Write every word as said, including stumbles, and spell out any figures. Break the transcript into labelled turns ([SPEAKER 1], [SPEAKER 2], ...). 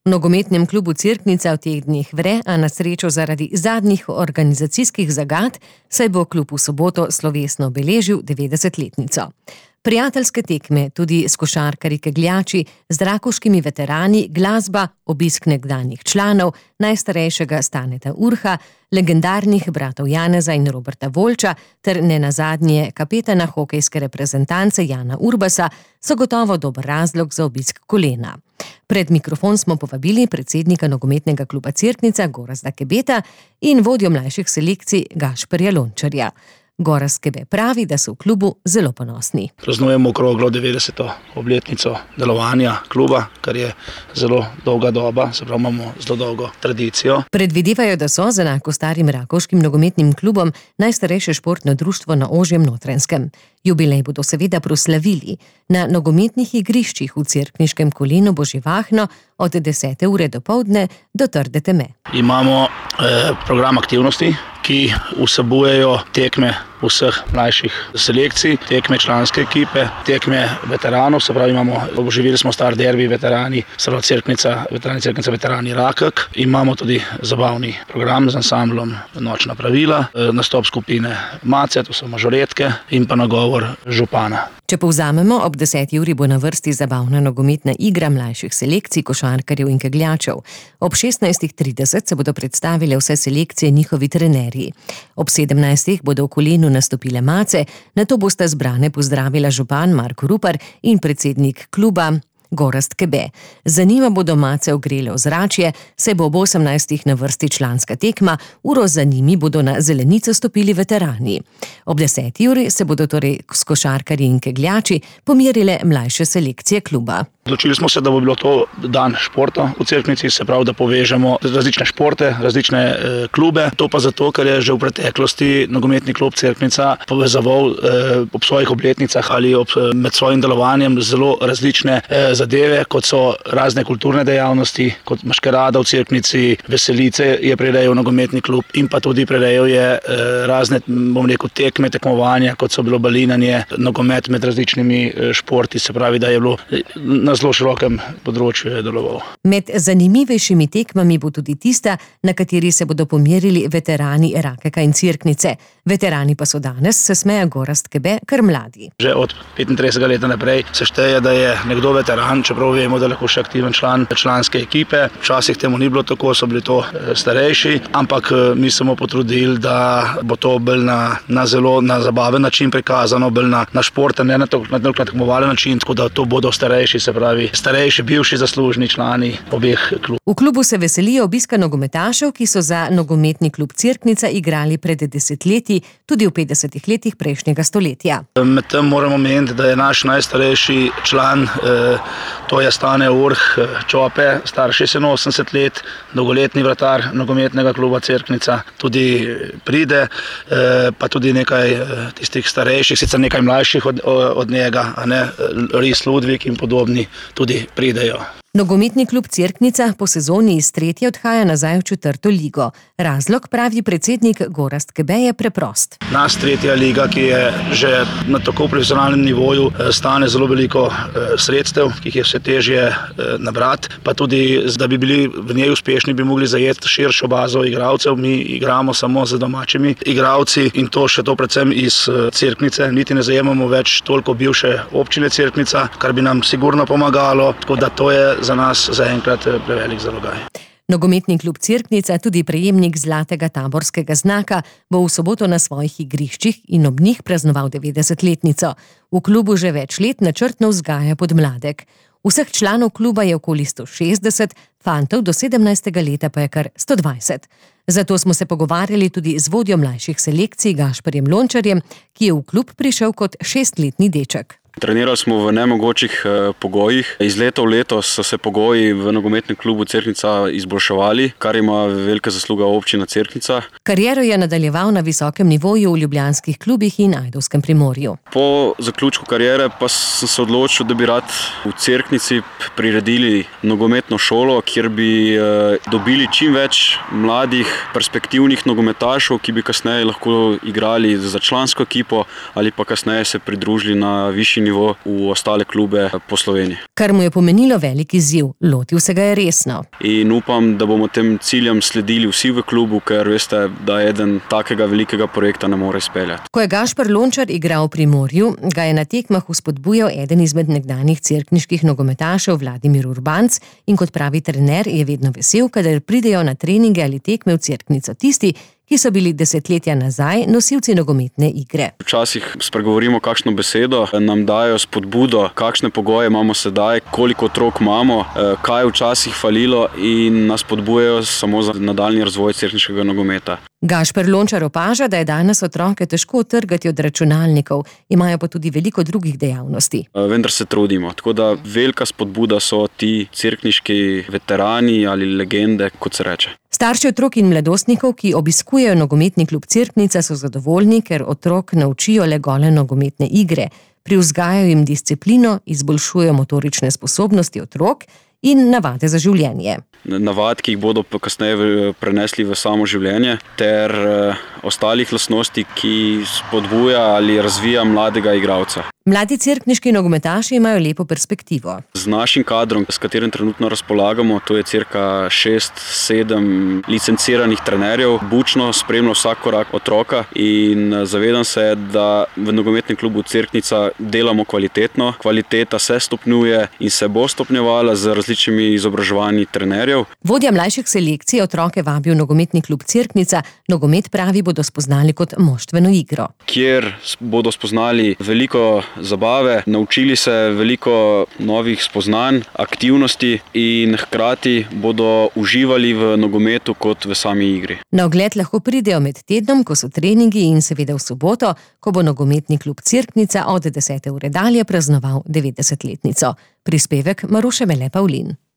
[SPEAKER 1] V nogometnem klubu Cerknica v teh dneh vre, a na srečo zaradi zadnjih organizacijskih zagad, saj bo klub v soboto slovesno obeležil devetdesetletnico. Prijateljske tekme, tudi s košarkarji kegljači, z rakovškimi veterani, glasba, obisk nekdanjih članov, najstarejšega Staneta Urha, legendarnih bratov Janeza in Roberta Volča ter nenazadnje kapetana hokejske reprezentance Jana Urbasa so gotovo dober razlog za obisk Kolena. Pred mikrofon smo povabili predsednika nogometnega kluba Cerknica Gorazda Kebeta in vodjo mlajših selekcij Gašperja Lončarja. Gorazd Kebe pravi, da so v klubu zelo ponosni.
[SPEAKER 2] Praznujemo okroglo devetdeseto obletnico delovanja kluba, kar je zelo dolga doba, se pravi imamo zelo dolgo tradicijo.
[SPEAKER 1] Predvidevajo, da so z enako starim rakovškim nogometnim klubom najstarejše športno društvo na ožjem Notranjskem. Jubilej bodo seveda proslavili. Na nogometnih igriščih v cerkniškem Kolenu bo živahno od desete ure dopoldne do trde teme.
[SPEAKER 2] Imamo eh, program aktivnosti, ki vsebujejo tekme vseh mlajših selekcij, tekme članske ekipe, tekme veteranov, se pravi imamo, oživili smo star derbi veterani, se pravi Cerknica, veterani Cerknica, veterani Rakek. Imamo tudi zabavni program z ansamblom Nočna pravila, nastop skupine Mace, to so mažoretke, in pa nagovor župana.
[SPEAKER 1] Če povzamemo, ob deseti uri bo na vrsti zabavna nogometna igra mlajših selekcij, košarkarjev in kegljačev. Ob šestnajstih trideset se bodo predstavile vse selekcije njihovi trenerji. Ob sedemnajstih bodo v Kolenu nastopile Mace, nato bosta zbrane pozdravila župan Marko Rupar in predsednik kluba Gorazd Kebe. Za njima bodo Mace ogrele ozračje, saj bo ob osemnajstih na vrsti članska tekma, uro za njimi bodo na zelenico stopili veterani. Ob deseti uri se bodo torej s košarkarji in kegljači pomerile mlajše selekcije kluba.
[SPEAKER 2] Odločili smo se, da bo bilo to dan športa v Cerknici, se pravi, da povežemo različne športe, različne e, klube. To pa zato, ker je že v preteklosti nogometni klub Cerknica povezoval e, ob svojih obletnicah ali ob, med svojim delovanjem zelo različne e, zadeve, kot so razne kulturne dejavnosti, kot maškerada v Cerknici, veselice je prirejal nogometni klub in pa tudi prirejal je e, razne, bom rekel, tekme, tekmovanja, kot so bilo balinanje, nogomet med različnimi e, športi, se pravi, da je bilo na zelo širokem področju je deloval.
[SPEAKER 1] Med zanimivejšimi tekmami bo tudi tista, na kateri se bodo pomerili veterani Rakeka in Cerknice. Veterani pa so danes, se smeje Gorazd Kebe, kar mladi.
[SPEAKER 2] Že od petintridesetega leta naprej se šteje, da je nekdo veteran, čeprav vemo, da je lahko še aktiven član članske ekipe. Včasih temu ni bilo tako, so bili to starejši, ampak mi smo potrudili, da bo to bolj na, na zelo na zabaven način prikazano, bolj na, na športen, ne na tekmovalen način, tako da to bodo starejši, se pravi starejši, bivši zaslužni člani obeh klubov.
[SPEAKER 1] V klubu se veselijo obiska nogometašev, ki so za nogometni klub Cerknica igrali pred desetletji, tudi v petdesetih letih prejšnjega stoletja.
[SPEAKER 2] Medtem moramo meniti, da je naš najstarejši član, to je Stane Urh Čope, star šestinosemdeset let, dolgoletni vratar nogometnega kluba Cerknica, tudi pride, pa tudi nekaj tistih starejših, sicer nekaj mlajših od, od njega, a ne, Ris Ludvik in podobni, tudi pridejo.
[SPEAKER 1] Nogometni klub Cerknica po sezoni iz tretje odhaja nazaj v četrto ligo. Razlog, pravi predsednik Gorazd Kebe, je preprost.
[SPEAKER 2] Nas tretja liga, ki je že na tako profesionalnem nivoju, stane zelo veliko sredstev, ki jih je vse težje nabrati, pa tudi, da bi bili v njej uspešni, bi mogli zajeti širšo bazo igralcev. Mi igramo samo z domačimi igralci in to še to predvsem iz Cerknice. Niti ne zajemamo več toliko bivše občine Cerknica, kar bi nam sigurno pomagalo, tako da to je za nas zaenkrat prevelik zalogaj.
[SPEAKER 1] Nogometni klub Cerknica, tudi prejemnik zlatega taborskega znaka, bo v soboto na svojih igriščih in ob njih praznoval devetdesetletnico. V klubu že več let načrtno vzgaja podmladek. Vseh članov kluba je okoli sto šestdeset, fantov do sedemnajstega leta pa je kar sto dvajset. Zato smo se pogovarjali tudi z vodjo mlajših selekcij Gašperjem Lončarjem, ki je v klub prišel kot šestletni deček.
[SPEAKER 3] Trenirali smo v nemogočih eh, pogojih. Iz leta v leto so se pogoji v nogometnem klubu Cerknica izboljševali, kar ima velika zasluga občina Cerknica.
[SPEAKER 1] Kariero je nadaljeval na visokem nivoju v ljubljanskih klubih in Ajdovskem Primorju.
[SPEAKER 3] Po zaključku kariere pa sem se odločil, da bi rad v Cerknici priredili nogometno šolo, kjer bi eh, dobili čim več mladih, perspektivnih nogometašov, ki bi kasneje lahko igrali za člansko ekipo ali pa kasneje se pridružili na višji nivo v ostale klube po Sloveniji.
[SPEAKER 1] Kar mu je pomenilo velik izziv, lotil se ga je resno.
[SPEAKER 3] In upam, da bomo tem ciljem sledili vsi v klubu, ker veste, da eden takega velikega projekta ne more izpeljati.
[SPEAKER 1] Ko je Gašper Lončar igral v Primorju, ga je na tekmah vzpodbujal eden izmed nekdanjih cerkniških nogometašev Vladimir Urbanc in kot pravi trener je vedno vesel, kadar pridejo na treninge ali tekme v Cerknico tisti, ki so bili desetletja nazaj nosilci nogometne igre.
[SPEAKER 3] Včasih spregovorimo kakšno besedo, nam dajo spodbudo, kakšne pogoje imamo sedaj, koliko otrok imamo, kaj je včasih falilo in nas spodbujajo samo za nadaljnji razvoj cerkniškega nogometa.
[SPEAKER 1] Gašper Lončar opaža, da je danes otroke težko trgati od računalnikov, imajo pa tudi veliko drugih dejavnosti.
[SPEAKER 3] Vendar se trudimo, tako da velika spodbuda so ti cerkniški veterani ali legende, kot se reče.
[SPEAKER 1] Starši otrok in mladostnikov, ki obiskujejo nogometni klub Cerknica, so zadovoljni, ker otrok naučijo le gole nogometne igre, privzgajajo jim disciplino, izboljšujejo motorične sposobnosti otrok in navade za življenje.
[SPEAKER 3] Navad, ki jih bodo kasneje prenesli v samo življenje, ter ostalih lastnosti, ki spodbuja ali razvija mladega igralca.
[SPEAKER 1] Mladi cerkniški nogometaši imajo lepo perspektivo.
[SPEAKER 3] Z našim kadrom, s katerim trenutno razpolagamo, to je cirka šest sedem licenciranih trenerjev, bučno spremlja vsak korak otroka in zavedam se, da v nogometnem klubu Cerknica delamo kvalitetno. Kvaliteta se stopnjuje in se bo stopnjevala z različnimi izobraževanji trenerjev.
[SPEAKER 1] Vodja mlajših selekcij otroke vabi v nogometni klub Cerknica, nogomet pravi bodo spoznali kot moštveno igro.
[SPEAKER 3] Kjer bodo spoznali veliko zabave, naučili se veliko novih spoznanj, aktivnosti in hkrati bodo uživali v nogometu kot v sami igri.
[SPEAKER 1] Na ogled lahko pridejo med tednom, ko so treningi in seveda v soboto, ko bo nogometni klub Cerknica od desete ure dalje praznoval devetdesetletnico. Prispevek Maruše Mele Pavlin.